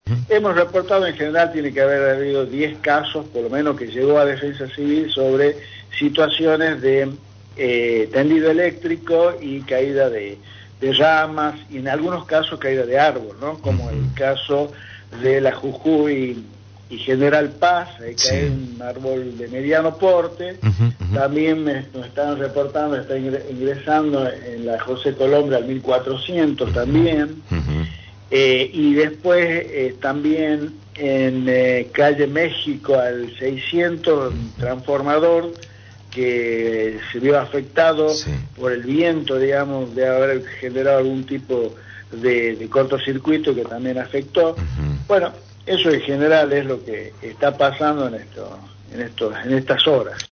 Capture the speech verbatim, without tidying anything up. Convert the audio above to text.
Hemos reportado, en general tiene que haber habido diez casos, por lo menos que llegó a Defensa Civil, sobre situaciones de eh, tendido eléctrico y caída de, de ramas, y en algunos casos caída de árbol, ¿no? Como uh-huh. el caso de la Jujuy y General Paz, ahí sí. cae un árbol de mediano porte. Uh-huh, uh-huh. También me, nos están reportando, está ingresando en la José Colombre al mil cuatrocientos uh-huh. también. Uh-huh. Eh, y después eh, también en eh, calle México al seiscientos, un transformador que se vio afectado sí. por el viento, digamos, de haber generado algún tipo de, de cortocircuito que también afectó. Uh-huh. Bueno, eso en general es lo que está pasando en esto, en estos, en estas horas.